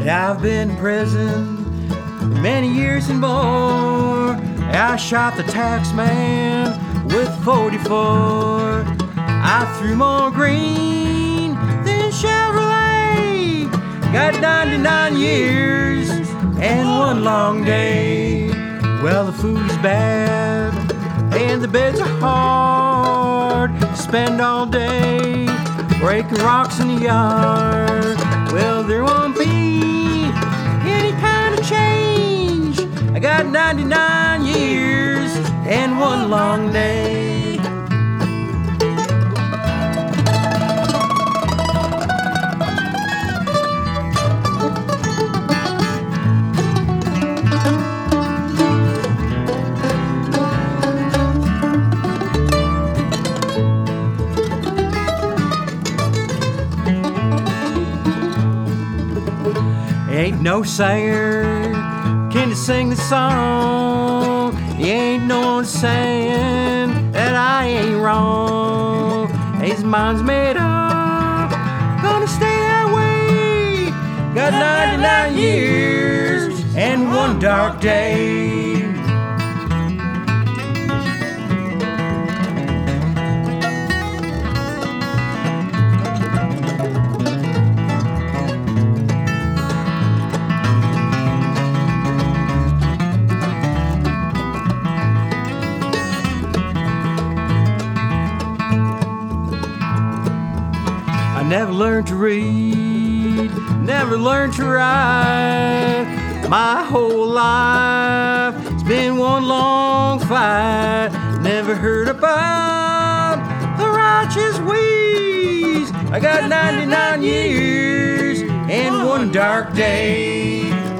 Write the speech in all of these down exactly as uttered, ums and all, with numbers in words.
I've been in prison many years and more. I shot the tax man with forty-four. I threw more green than Chevrolet. Got ninety-nine years and one long day. Well, the food's bad and the beds are hard to spend all day breaking rocks in the yard. Well, there won't be any kind of change. I got ninety-nine years and one long day. Ain't no singer can to sing the song. Ain't no one saying that I ain't wrong. His mind's made up, gonna stay that way. Got ninety-nine years and one dark day. Never learned to read, never learned to write. My whole life it's been one long fight. Never heard about the righteous ways. I got ninety-nine years and one dark day.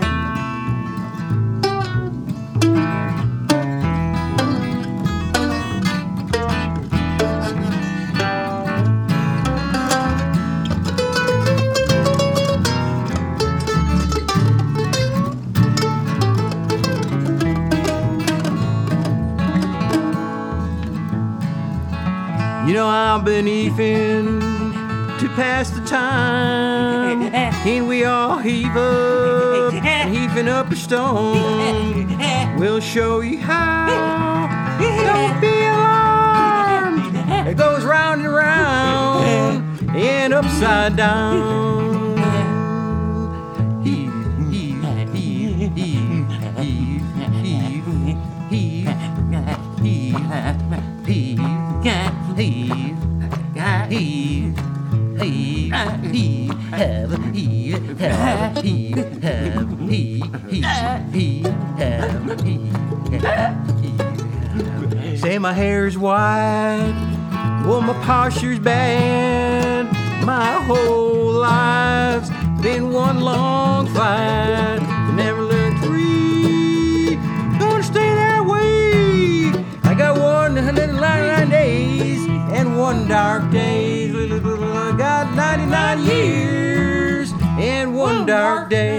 You know I've been eating to pass the time, and we all heave up, heaving up a stone. We'll show you how. Don't be alarmed. It goes round and round and upside down. Heave, heave, heave, heave, heave, heave, heave, heave, heave. Heave, heave, heave, heave, have, heave, have, heave, have, heave, heave, heave, have, heave, heave. Say my hair's white, well my posture's bad. My whole life's been one long fight. Never learned to read, gonna stay that way. I got one hundred ninety-nine days and one dark day. I got ninety-nine years and one dark day.